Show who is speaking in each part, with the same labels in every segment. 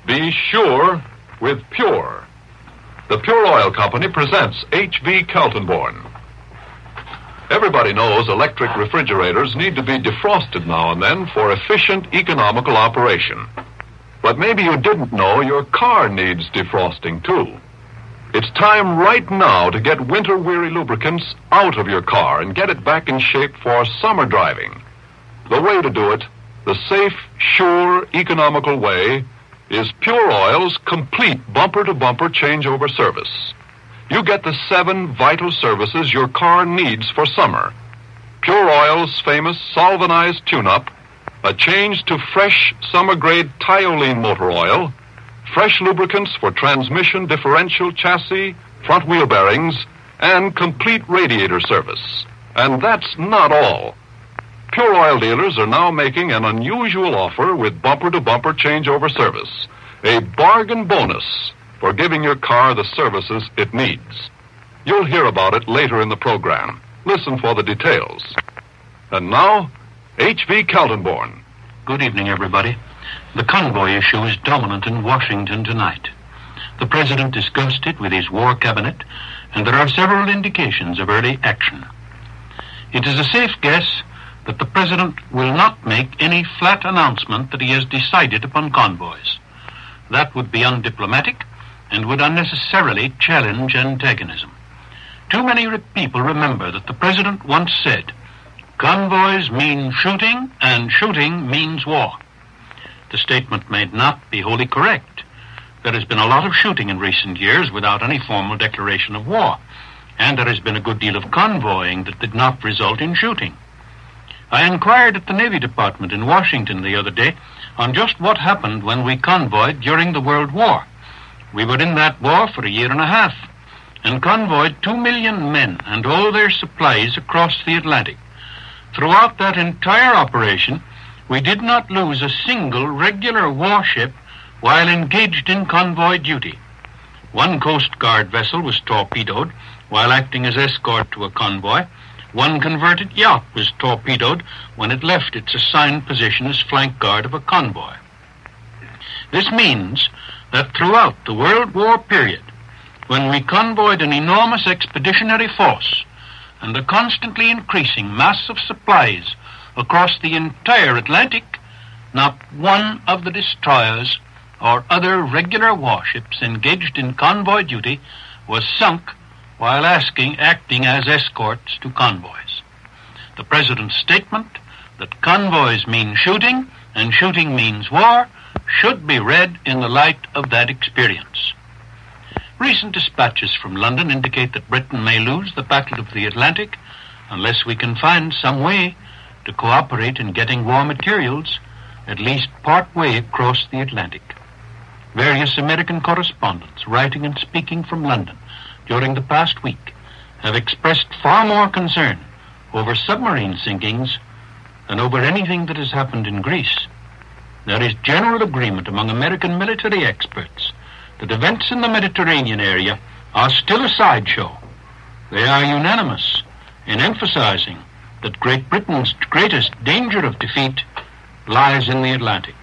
Speaker 1: Be sure with Pure. The Pure Oil Company presents H.V. Kaltenborn. Everybody knows electric refrigerators need to be defrosted now and then for efficient, economical operation. But maybe you didn't know your car needs defrosting, too. It's time right now to get winter-weary lubricants out of your car and get it back in shape for summer driving. The way to do it, the safe, sure, economical way, is Pure Oil's complete bumper-to-bumper changeover service. You get the 7 vital services your car needs for summer. Pure Oil's famous solvanized tune-up, a change to fresh summer-grade Tioline motor oil, fresh lubricants for transmission, differential, chassis, front wheel bearings, and complete radiator service. And that's not all. Pure Oil dealers are now making an unusual offer with bumper-to-bumper changeover service, a bargain bonus for giving your car the services it needs. You'll hear about it later in the program. Listen for the details. And now, H.V. Kaltenborn.
Speaker 2: Good evening, everybody. The convoy issue is dominant in Washington tonight. The president discussed it with his war cabinet, and there are several indications of early action. It is a safe guess that the president will not make any flat announcement that he has decided upon convoys. That would be undiplomatic and would unnecessarily challenge antagonism. Too many people remember that the president once said, "Convoys mean shooting, and shooting means war." The statement may not be wholly correct. There has been a lot of shooting in recent years without any formal declaration of war, and there has been a good deal of convoying that did not result in shooting. I inquired at the Navy Department in Washington the other day on just what happened when we convoyed during the World War. We were in that war for a year and a half and convoyed 2 million men and all their supplies across the Atlantic. Throughout that entire operation, we did not lose a single regular warship while engaged in convoy duty. One Coast Guard vessel was torpedoed while acting as escort to a convoy. One converted yacht was torpedoed when it left its assigned position as flank guard of a convoy. This means that throughout the World War period, when we convoyed an enormous expeditionary force and a constantly increasing mass of supplies across the entire Atlantic, not one of the destroyers or other regular warships engaged in convoy duty was sunk while acting as escorts to convoys. The president's statement that convoys mean shooting and shooting means war should be read in the light of that experience. Recent dispatches from London indicate that Britain may lose the Battle of the Atlantic unless we can find some way to cooperate in getting war materials at least part way across the Atlantic. Various American correspondents writing and speaking from London during the past week have expressed far more concern over submarine sinkings than over anything that has happened in Greece. There is general agreement among American military experts that events in the Mediterranean area are still a sideshow. They are unanimous in emphasizing that Great Britain's greatest danger of defeat lies in the Atlantic.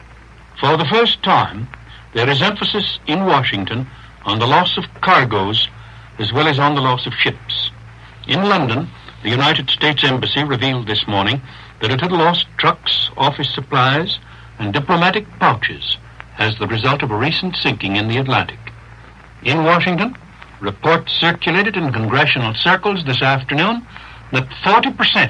Speaker 2: For the first time, there is emphasis in Washington on the loss of cargoes as well as on the loss of ships. In London, the United States Embassy revealed this morning that it had lost trucks, office supplies, and diplomatic pouches as the result of a recent sinking in the Atlantic. In Washington, reports circulated in congressional circles this afternoon that 40%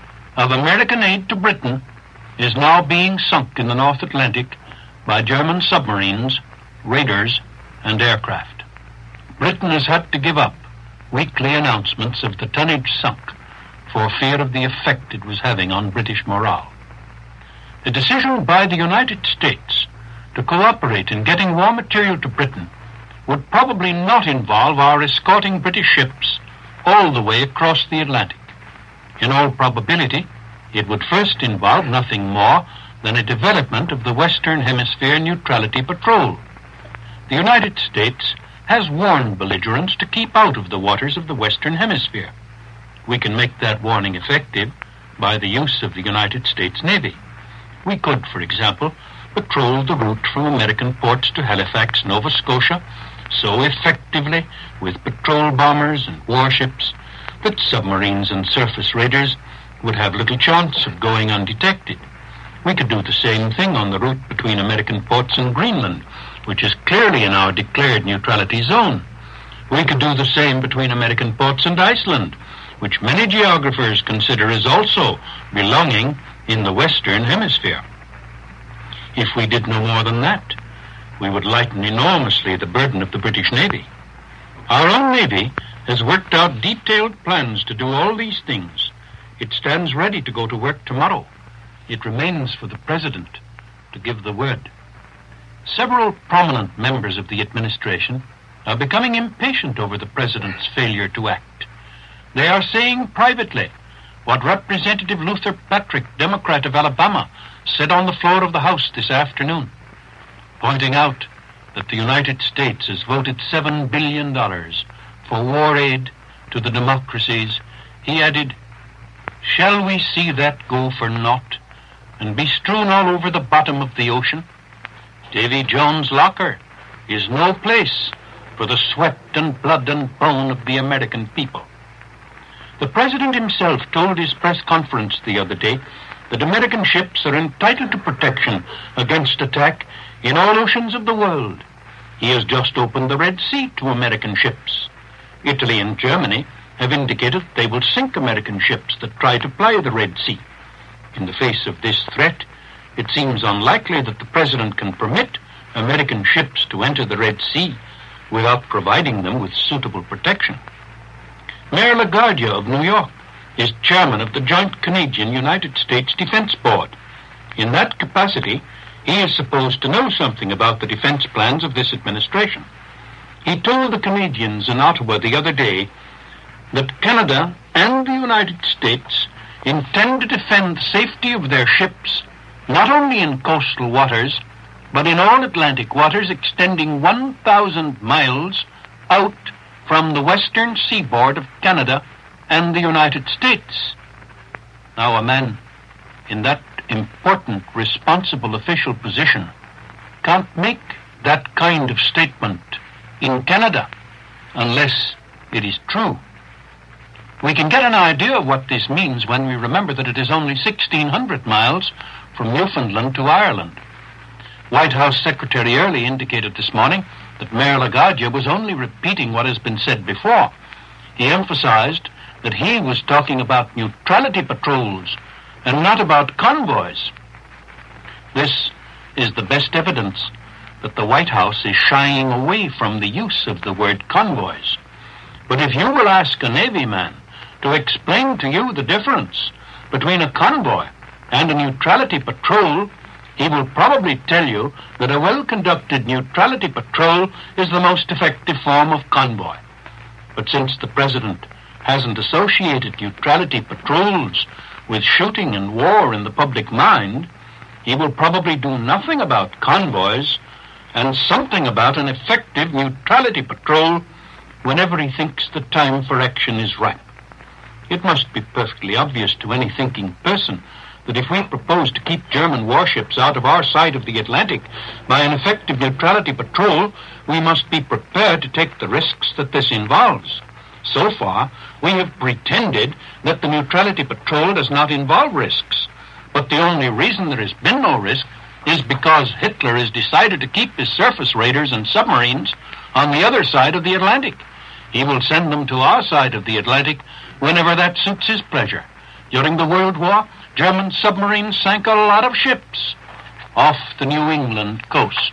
Speaker 2: of American aid to Britain is now being sunk in the North Atlantic by German submarines, raiders, and aircraft. Britain has had to give up weekly announcements of the tonnage sunk for fear of the effect it was having on British morale. The decision by the United States to cooperate in getting war material to Britain would probably not involve our escorting British ships all the way across the Atlantic. In all probability, it would first involve nothing more than a development of the Western Hemisphere Neutrality Patrol. The United States has warned belligerents to keep out of the waters of the Western Hemisphere. We can make that warning effective by the use of the United States Navy. We could, for example, patrolled the route from American ports to Halifax, Nova Scotia, so effectively with patrol bombers and warships that submarines and surface raiders would have little chance of going undetected. We could do the same thing on the route between American ports and Greenland, which is clearly in our declared neutrality zone. We could do the same between American ports and Iceland, which many geographers consider as also belonging in the Western Hemisphere. If we did no more than that, we would lighten enormously the burden of the British Navy. Our own Navy has worked out detailed plans to do all these things. It stands ready to go to work tomorrow. It remains for the President to give the word. Several prominent members of the administration are becoming impatient over the President's failure to act. They are saying privately what Representative Luther Patrick, Democrat of Alabama, said on the floor of the House this afternoon, pointing out that the United States has voted $7 billion for war aid to the democracies. He added, "Shall we see that go for naught and be strewn all over the bottom of the ocean? Davy Jones' locker is no place for the sweat and blood and bone of the American people." The President himself told his press conference the other day that American ships are entitled to protection against attack in all oceans of the world. He has just opened the Red Sea to American ships. Italy and Germany have indicated they will sink American ships that try to ply the Red Sea. In the face of this threat, it seems unlikely that the President can permit American ships to enter the Red Sea without providing them with suitable protection. Mayor LaGuardia of New York is chairman of the Joint Canadian-United States Defense Board. In that capacity, he is supposed to know something about the defense plans of this administration. He told the Canadians in Ottawa the other day that Canada and the United States intend to defend the safety of their ships not only in coastal waters, but in all Atlantic waters extending 1,000 miles out from the western seaboard of Canada and the United States. Now, a man in that important, responsible official position can't make that kind of statement in Canada unless it is true. We can get an idea of what this means when we remember that it is only 1,600 miles from Newfoundland to Ireland. White House Secretary Early indicated this morning that Mayor LaGuardia was only repeating what has been said before. He emphasized that he was talking about neutrality patrols and not about convoys. This is the best evidence that the White House is shying away from the use of the word convoys. But if you will ask a Navy man to explain to you the difference between a convoy and a neutrality patrol, he will probably tell you that a well-conducted neutrality patrol is the most effective form of convoy. But since the President hasn't associated neutrality patrols with shooting and war in the public mind, he will probably do nothing about convoys and something about an effective neutrality patrol whenever he thinks the time for action is ripe. It must be perfectly obvious to any thinking person that if we propose to keep German warships out of our side of the Atlantic by an effective neutrality patrol, we must be prepared to take the risks that this involves. So far, we have pretended that the neutrality patrol does not involve risks. But the only reason there has been no risk is because Hitler has decided to keep his surface raiders and submarines on the other side of the Atlantic. He will send them to our side of the Atlantic whenever that suits his pleasure. During the World War, German submarines sank a lot of ships off the New England coast.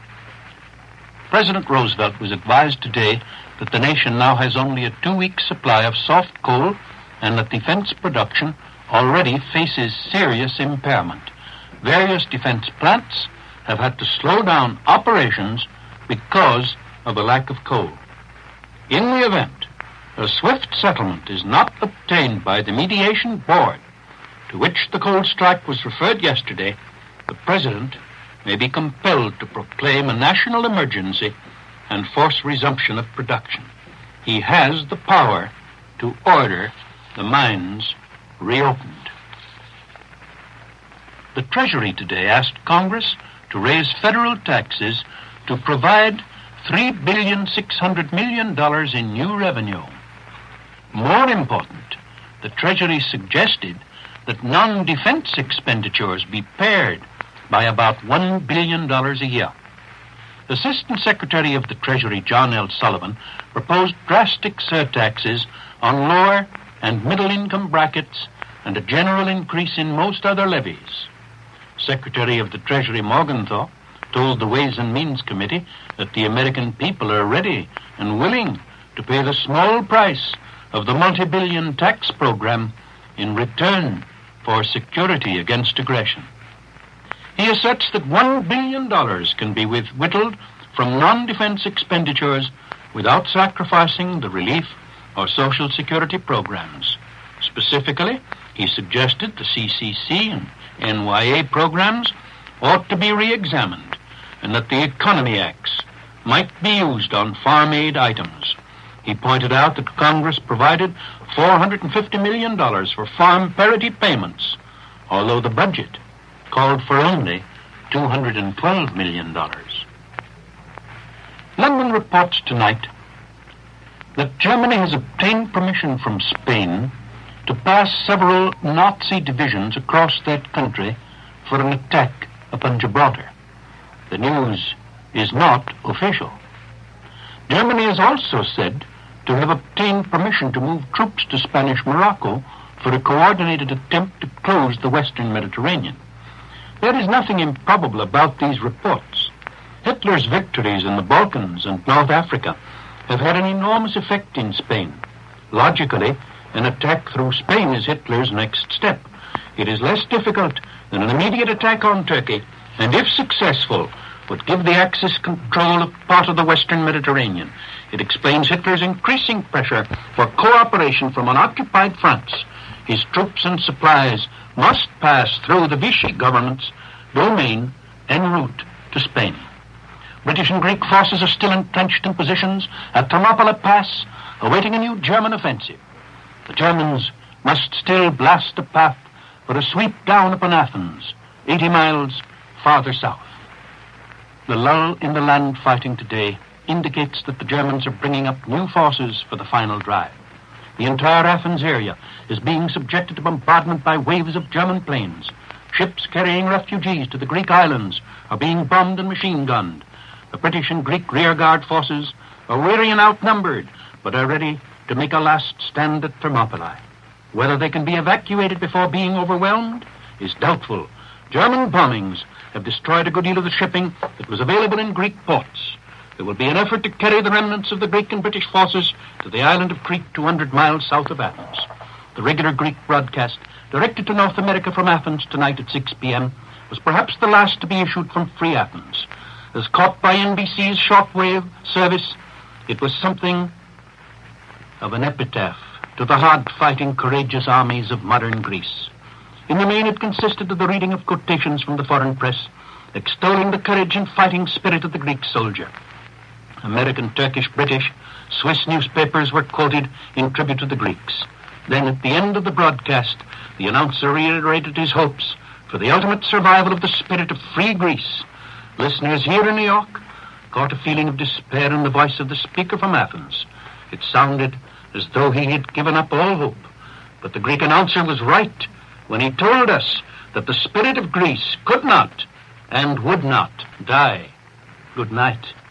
Speaker 2: President Roosevelt was advised today that the nation now has only a 2-week supply of soft coal and that defense production already faces serious impairment. Various defense plants have had to slow down operations because of a lack of coal. In the event a swift settlement is not obtained by the mediation board to which the coal strike was referred yesterday, the President may be compelled to proclaim a national emergency and force resumption of production. He has the power to order the mines reopened. The Treasury today asked Congress to raise federal taxes to provide $3,600,000,000 in new revenue. More important, the Treasury suggested that non-defense expenditures be pared by about $1 billion a year. Assistant Secretary of the Treasury John L. Sullivan proposed drastic surtaxes on lower and middle-income brackets and a general increase in most other levies. Secretary of the Treasury Morgenthau told the Ways and Means Committee that the American people are ready and willing to pay the small price of the multi-billion tax program in return for security against aggression. He asserts that $1 billion can be whittled from non-defense expenditures without sacrificing the relief or Social Security programs. Specifically, he suggested the CCC and NYA programs ought to be re-examined and that the Economy Acts might be used on farm aid items. He pointed out that Congress provided $450 million for farm parity payments, although the budget called for only $212 million. London reports tonight that Germany has obtained permission from Spain to pass several Nazi divisions across that country for an attack upon Gibraltar. The news is not official. Germany is also said to have obtained permission to move troops to Spanish Morocco for a coordinated attempt to close the Western Mediterranean. There is nothing improbable about these reports. Hitler's victories in the Balkans and North Africa have had an enormous effect in Spain. Logically, an attack through Spain is Hitler's next step. It is less difficult than an immediate attack on Turkey, and if successful, would give the Axis control of part of the Western Mediterranean. It explains Hitler's increasing pressure for cooperation from unoccupied France. His troops and supplies must pass through the Vichy government's domain en route to Spain. British and Greek forces are still entrenched in positions at Thermopylae Pass, awaiting a new German offensive. The Germans must still blast a path for a sweep down upon Athens, 80 miles farther south. The lull in the land fighting today indicates that the Germans are bringing up new forces for the final drive. The entire Athens area is being subjected to bombardment by waves of German planes. Ships carrying refugees to the Greek islands are being bombed and machine-gunned. The British and Greek rearguard forces are weary and outnumbered, but are ready to make a last stand at Thermopylae. Whether they can be evacuated before being overwhelmed is doubtful. German bombings have destroyed a good deal of the shipping that was available in Greek ports. There will be an effort to carry the remnants of the Greek and British forces to the island of Crete, 200 miles south of Athens. The regular Greek broadcast, directed to North America from Athens tonight at 6 p.m., was perhaps the last to be issued from free Athens. As caught by NBC's shortwave service, it was something of an epitaph to the hard-fighting, courageous armies of modern Greece. In the main, it consisted of the reading of quotations from the foreign press, extolling the courage and fighting spirit of the Greek soldier. American, Turkish, British, Swiss newspapers were quoted in tribute to the Greeks. Then, at the end of the broadcast, the announcer reiterated his hopes for the ultimate survival of the spirit of free Greece. Listeners here in New York caught a feeling of despair in the voice of the speaker from Athens. It sounded as though he had given up all hope. But the Greek announcer was right when he told us that the spirit of Greece could not and would not die. Good night.